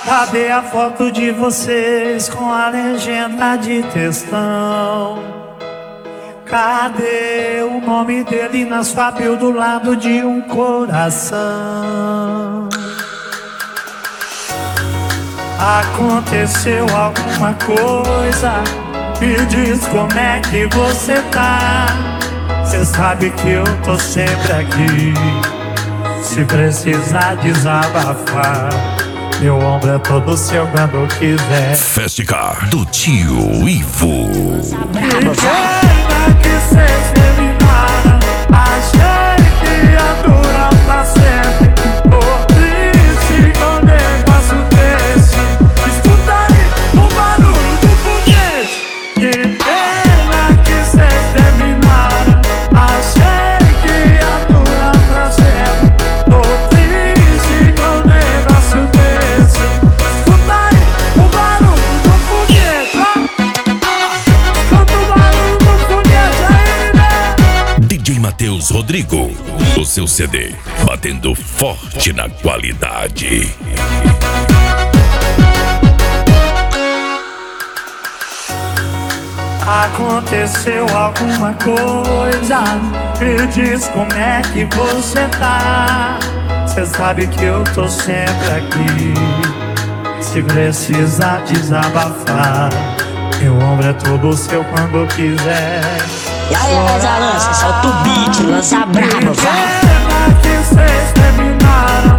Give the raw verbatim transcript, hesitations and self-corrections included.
Cadê a foto de vocês com a legenda de textão? Cadê o nome dele na sua bio do lado de um coração? Aconteceu alguma coisa? Me diz como é que você tá. Cê sabe que eu tô sempre aqui. Se precisar desabafar, meu ombro é todo seu quando quiser. Festicar do tio Ivo. Que pena que cês terminaram. Achei que ia durar pra sempre. Tô triste com um negócio desse. Escuta aí o barulho do foguete. Que pena que cês terminaram. Achei que ia durar pra sempre. Tô triste com um negócio desse. Escuta aí o barulho do foguete. Escuta o barulho do foguete aí, né? D J Matheus Rodrigo, o seu C D, batendo forte na qualidade. Aconteceu alguma coisa? Me diz como é que você tá. Cê sabe que eu tô sempre aqui. Se precisar desabafar, meu ombro é todo seu quando quiser. E aí, Rosa, lança, solta o beat, lança brabo, vai. Que pena que cês terminaram.